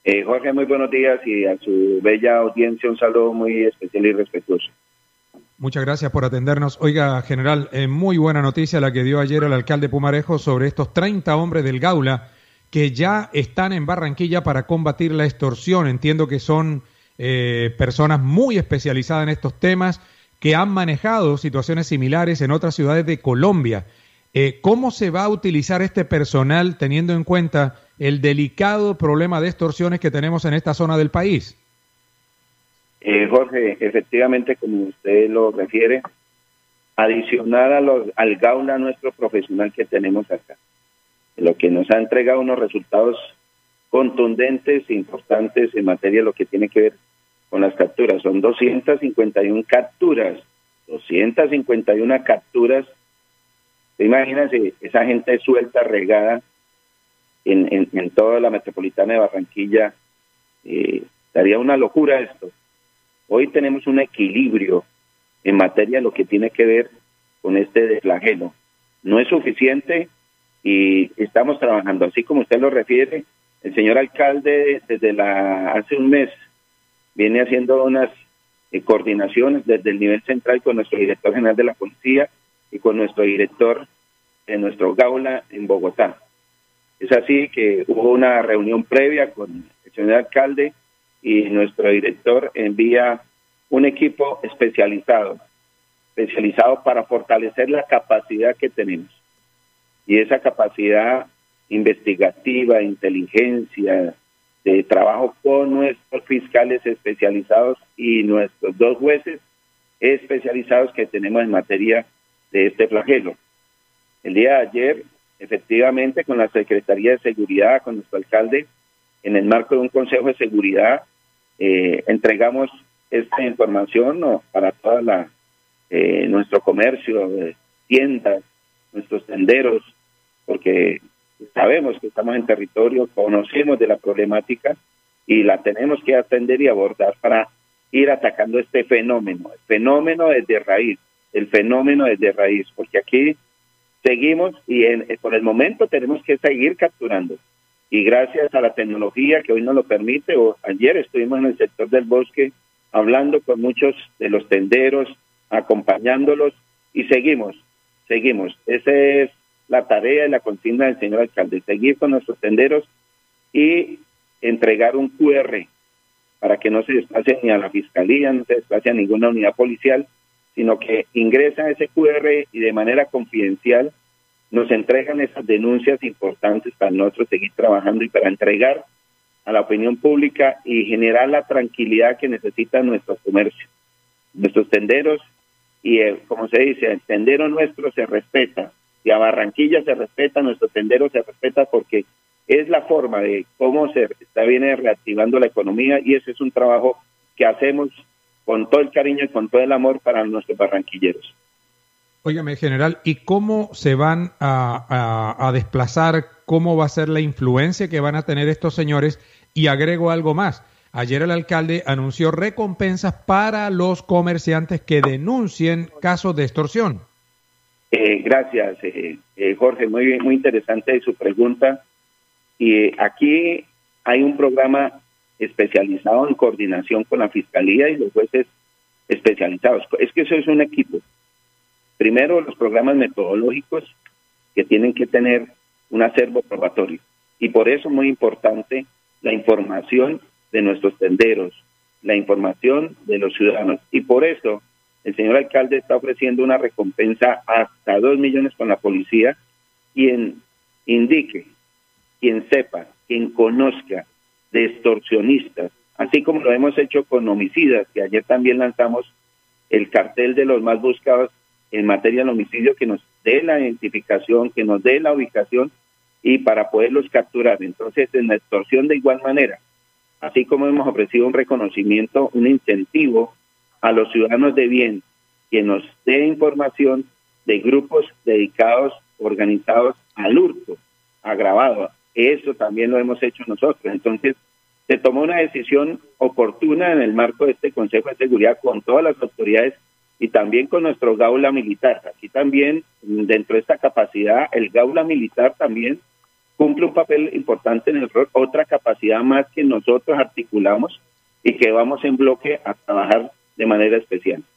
Jorge, muy buenos días y a su bella audiencia un saludo muy especial y respetuoso. Muchas gracias por atendernos. Oiga, general, muy buena noticia la que dio ayer el alcalde Pumarejo sobre estos 30 hombres del Gaula que ya están en Barranquilla para combatir la extorsión. Entiendo que son personas muy especializadas en estos temas que han manejado situaciones similares en otras ciudades de Colombia. ¿Cómo se va a utilizar este personal teniendo en cuenta el delicado problema de extorsiones que tenemos en esta zona del país? Jorge, efectivamente, como usted lo refiere, adicionar al Gaula nuestro profesional que tenemos acá, lo que nos ha entregado unos resultados contundentes e importantes en materia de lo que tiene que ver con las capturas. Son 251 capturas, 251 capturas. Imagínense, esa gente suelta, regada en toda la metropolitana de Barranquilla. Daría una locura esto. Hoy tenemos un equilibrio en materia de lo que tiene que ver con este desflagelo. No es suficiente y estamos trabajando. Así como usted lo refiere, el señor alcalde desde hace un mes viene haciendo unas coordinaciones desde el nivel central con nuestro director general de la policía y con nuestro director de nuestro Gaula en Bogotá. Es así que hubo una reunión previa con el señor alcalde y nuestro director envía un equipo especializado para fortalecer la capacidad que tenemos. Y esa capacidad investigativa, inteligencia, de trabajo con nuestros fiscales especializados y nuestros 2 jueces especializados que tenemos en materia de este flagelo. El día de ayer, efectivamente, con la Secretaría de Seguridad, con nuestro alcalde, en el marco de un Consejo de Seguridad, entregamos esta información para toda nuestro comercio, tiendas, nuestros tenderos, porque sabemos que estamos en territorio, conocemos de la problemática y la tenemos que atender y abordar para ir atacando este fenómeno, el fenómeno desde raíz, porque aquí seguimos y por el momento tenemos que seguir capturando. Y gracias a la tecnología que hoy nos lo permite, ayer estuvimos en el sector del bosque hablando con muchos de los tenderos, acompañándolos y seguimos. Esa es la tarea y la consigna del señor alcalde, seguir con nuestros tenderos y entregar un QR para que no se desplace ni a la fiscalía, no se desplace a ninguna unidad policial, sino que ingresan ese QR y de manera confidencial nos entregan esas denuncias importantes para nosotros seguir trabajando y para entregar a la opinión pública y generar la tranquilidad que necesitan nuestros comercios, nuestros tenderos, y como se dice, el tendero nuestro se respeta, y a Barranquilla se respeta, nuestro tendero se respeta porque es la forma de cómo viene reactivando la economía, y ese es un trabajo que hacemos con todo el cariño y con todo el amor para nuestros barranquilleros. Óigame, general, ¿y cómo se van a desplazar? ¿Cómo va a ser la influencia que van a tener estos señores? Y agrego algo más. Ayer el alcalde anunció recompensas para los comerciantes que denuncien casos de extorsión. Gracias, Jorge. Muy interesante su pregunta. Y aquí hay un programa especializado en coordinación con la Fiscalía y los jueces especializados. Es que eso es un equipo. Primero, los programas metodológicos que tienen que tener un acervo probatorio. Y por eso es muy importante la información de nuestros tenderos, la información de los ciudadanos. Y por eso el señor alcalde está ofreciendo una recompensa hasta 2 millones con la policía, quien indique, quien sepa, quien conozca de extorsionistas, así como lo hemos hecho con homicidas, que ayer también lanzamos el cartel de los más buscados en materia de homicidio, que nos dé la identificación, que nos dé la ubicación y para poderlos capturar. Entonces, en la extorsión de igual manera, así como hemos ofrecido un reconocimiento, un incentivo a los ciudadanos de bien, que nos dé información de grupos dedicados, organizados al hurto agravado. Eso también lo hemos hecho nosotros. Entonces, se tomó una decisión oportuna en el marco de este Consejo de Seguridad con todas las autoridades y también con nuestro Gaula Militar. Aquí también, dentro de esta capacidad, el Gaula Militar también cumple un papel importante en el rol, otra capacidad más que nosotros articulamos y que vamos en bloque a trabajar de manera especial.